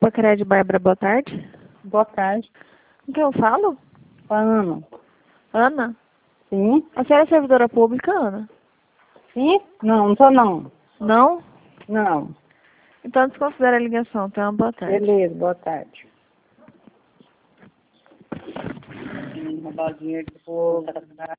Bacrédia Bárbara, boa tarde. Boa tarde. Com quem eu falo? Com a Ana. Ana? Sim? A senhora é servidora pública, Ana? Sim? Não, não tô não. Não? Não. Então desconsidera a ligação, tá? Boa tarde. Beleza, boa tarde. Roubar dinheiro do povo.